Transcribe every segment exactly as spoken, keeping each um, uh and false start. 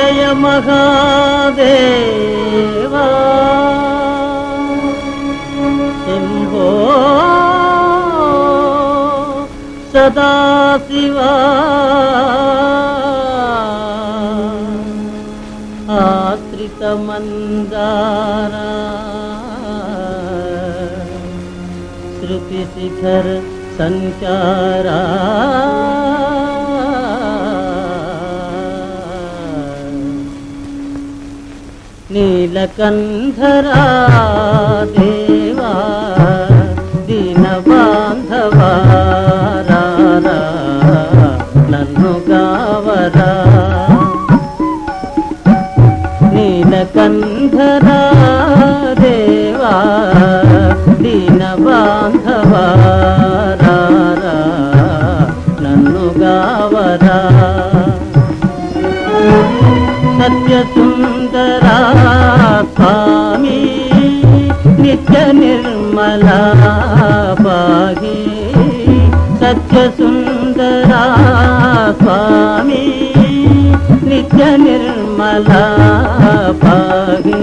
జయ మహాదేవా శంభో సదాశివా ఆశ్రిత మందారా శృతి శిఖర సంచారా నీలకంధరా దేవా దీన బాంధవా నన్ను గావరా నీలకంధరా దేవా దీన బాంధవా నన్ను గావరా సత్య సుందరా స్వామి నిత్య నిర్మలా పాహి సత్య సుందరా స్వామి నిత్య నిర్మలా పాహి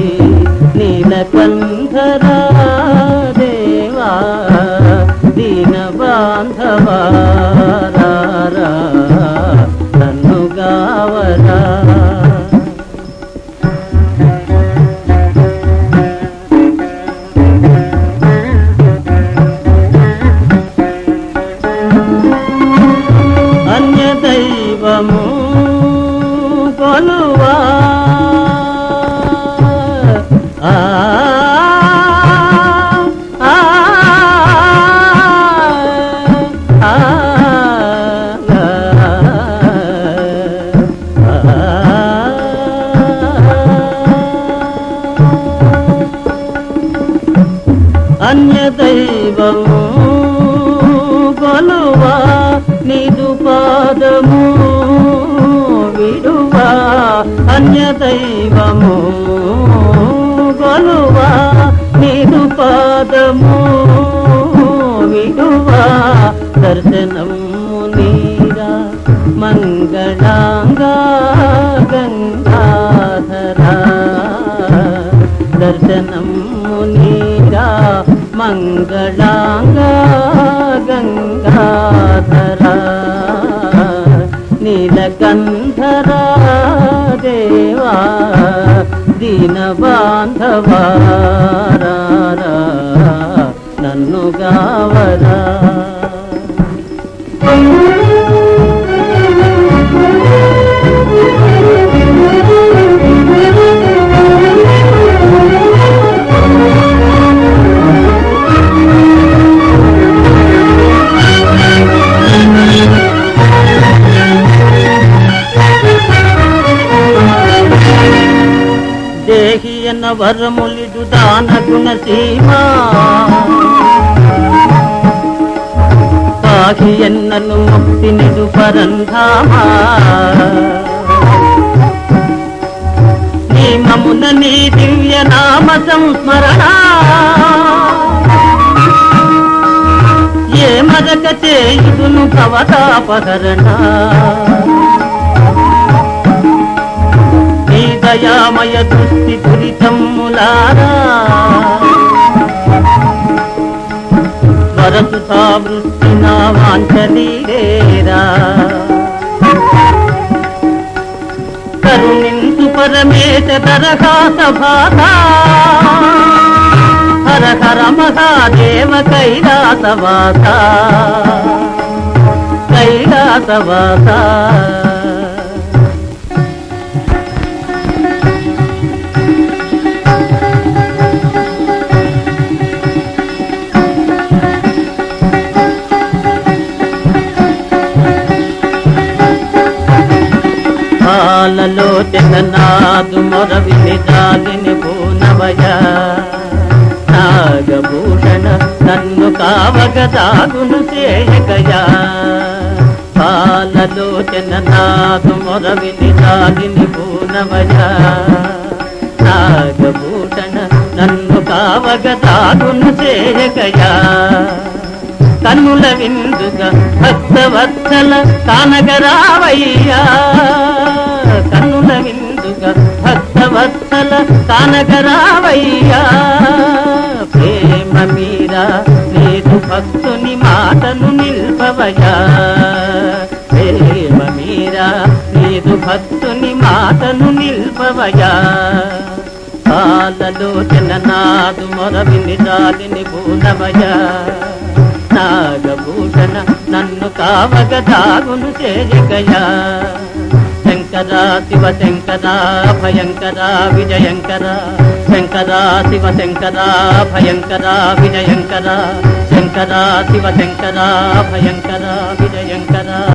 నీలకంధరా దేవా దీన బాంధవా నన్ను గావరా అన్య దైవము కొలువా ఆ అన్య దైవము కొలువా నీదు పాదము విడువా అన్య దైవము కొలువా నీదు పాదము విడువా దర్శనము నీరా మంగళాంగా గంగాధరా దర్శనము నీరా మంగళాంగా గంగాధరా నీలకంధరా దేవా దీన బాంధవా నన్ను గావరా దేహి అన్న వరములిడు దాన గుణ సీమా పాహి ఎన్నను ముక్తి నిడు పరంధామా నీ మమున నీ దివ్య నామ సంస్మరణ ఏ మరక చేయుదును భవతాపహరణ దయామయ దృష్టి దురితమ్ములారా వరసుతా వృష్టి నా వాంఛలీరేరా కరుణింతు పరమేశ దరహాస భాత హర హర మహాదేవ కైలాసవాస కైలాసవాస పాలలో జగన్నాథు మొరవిని దాగిని పూనవయ నాగభూషణ నన్ను కావగ దాగును చేయకయా పాలలో జగన్నాథు మొరవిని దాగిని పూనవయ నాగభూషణ నన్ను కావగ దాగును చేయకయా కన్నుల విందుగా భక్తవత్సల కానగరావయ్యా కన్నుల విందుగా భక్తవత్సల కానగరావయ్యా ప్రేమ మీరా నీదు భక్తుని మాటను నిల్పవయా ప్రేమ మీరా నీదు భక్తుని మాటను నిల్పవయా కాలలోచన నాదు మొరవిని దాలిని పూనవయా నాగభూషణ నన్ను కావగ దాగును చేరికయా శంకరా శివ శంకరా భయంకరా విజయంకరా శంకరా శివ శంకరా భయంకరా విజయంకరా శంకరా శివ శంకరా భయంకరా విజయంకరా